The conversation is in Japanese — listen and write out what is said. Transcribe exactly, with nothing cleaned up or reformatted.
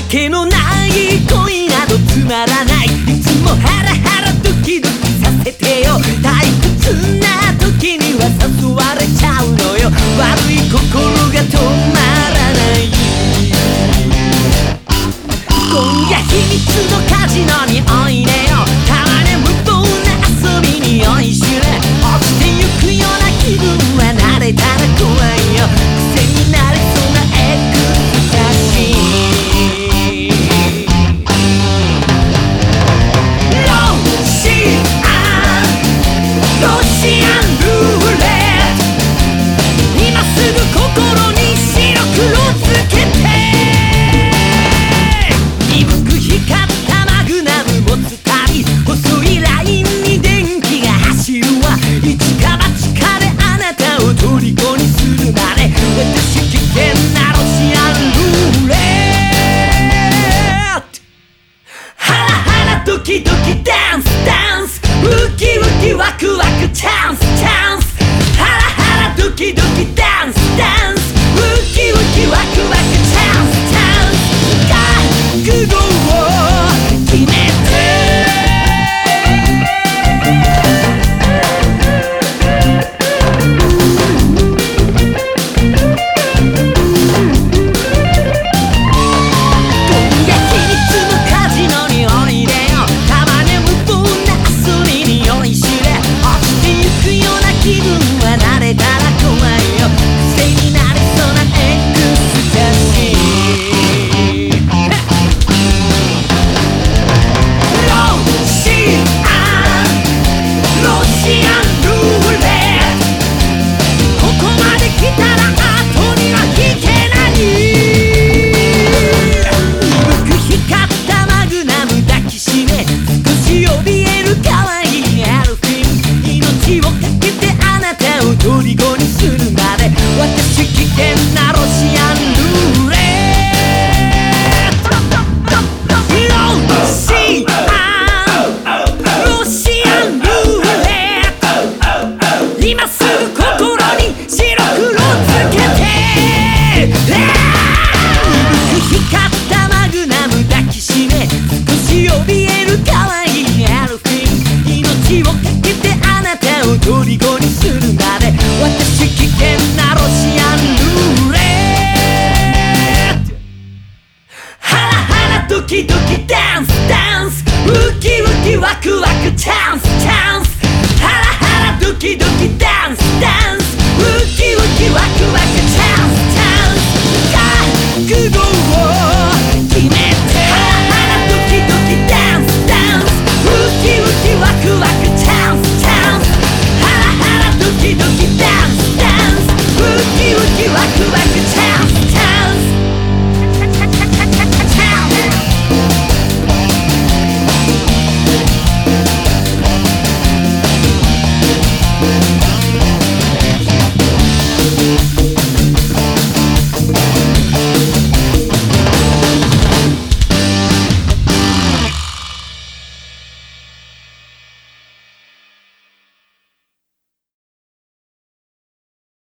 けのない恋などつまらない。いつもハラハラドキドキさせてよ。退屈な時には誘われちゃうのよ。悪い心が止まらない。今夜秘密のカジノにおいでよ。たまに無謀な遊びに酔いしれ。落ちてゆくような気分は慣れたら怖いよ。癖になりそうなエクスタシー。ロシアンルーレット、今すぐ心に白黒つけて。鈍く光ったマグナム持つ旅、細いラインに電気が走るわ。一か八かであなたを虜にするまで。私危険なロシアンルーレット。ハラハラドキドキダンスダンス、ウキウキワクワクチャンスチャンス。ハラハラドキドキダンスダンス、ウキウキワクワクチャンスチャンス。覚悟を決めて。虜にするまで。私危険なロシアンルーレット。ロシアンロシアンルーレット、今すぐ心に白黒つけて。鈍く光ったマグナム抱きしめ、少し怯える可愛いエルフィン。命をかけてあなたを虜にするまで。私危険なロシアンルーレット。ハラハラドキドキダンスダンス、ウキウキワクワクチャンスチャンス。ハラハラドキドキダンスダンス、ウキウキワクワク